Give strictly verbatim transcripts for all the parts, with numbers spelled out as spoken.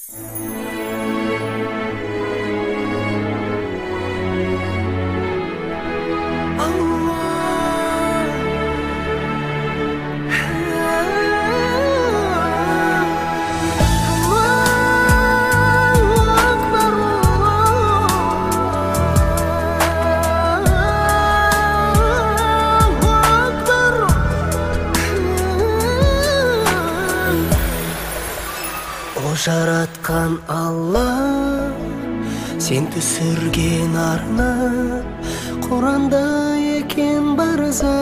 Жараткан Алла, сен түсірген арна, Құранда екен бар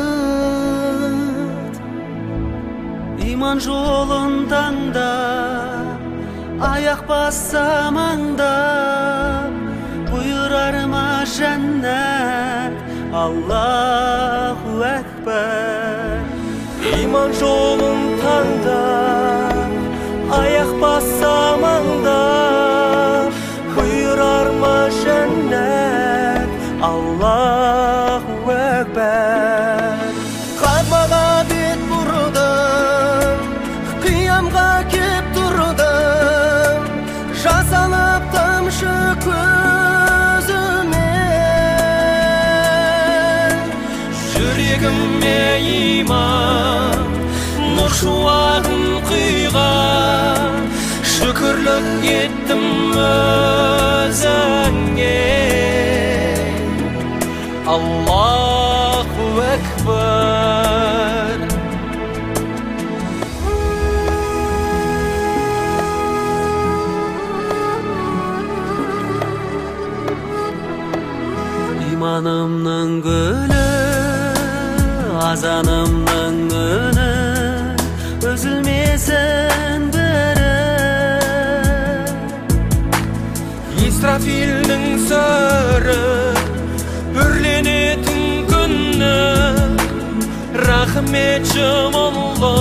зат. Иман жолын таңда, аяқ баса маңдап, бұйырар ма жәннат, Аллаху әкбар. Иман жолын таңда, аяқ баса маңдап, бұйырар ма жәннат, Аллаху әкбар. Қазбаға бет бұрдым, қиямға кеп тұрдым, жасалып тамшы көзімен. Жүрегіме иман, нұр шуағын құйған, шүкірлік еттім өзіңе. Аллаху әкбар. Иманымның гүлі, азанымның үні, үзілмесін бірі. Исрафилдің сыры, үрленетін күні, рахметші мұллы,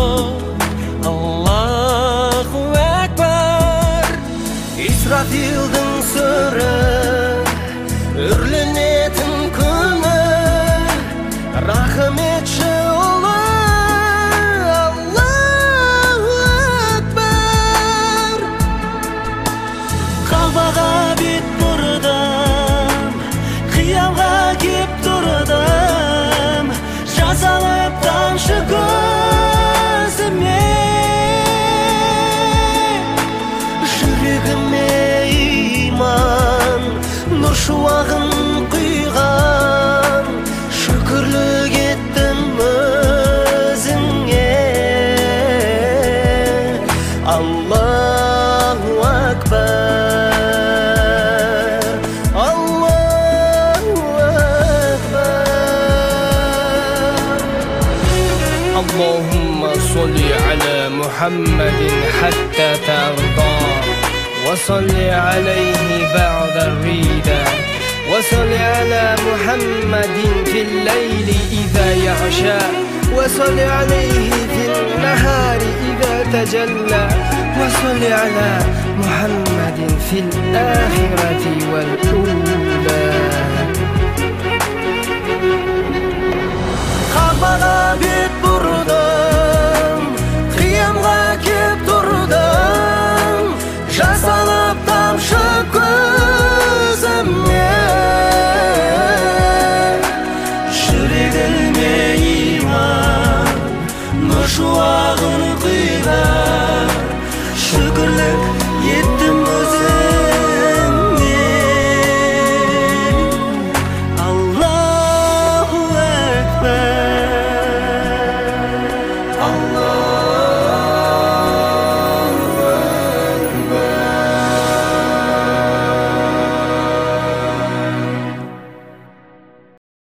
Аллаху әкбар. Исрафилдің сыры, үрленетін күні, рахметші ұлы, Аллаху әкбар. Қалбаға бет бұрдым, қиямға кеп тұрдым, жасалып тамшы көзіме. Жүрегіме иман, нұр шуағын құйған, шүкірлік еттім өзіңе. Аллаху әкбар, Аллаху әкбар. Аллахумма солли аля Мухаммадин хатта тарда, وصل عليه بعد الريدة، وصل على محمد في الليل إذا يغشى، وصل عليه في النهار إذا تجلى، وصل على محمد في الآخرة والأولى. Қалбаға бет бұрдым, қиямға кеп тұрдым, жасалып тамшы көзіме. Жүрегіме иман, нұр шуағын құйған, шүкір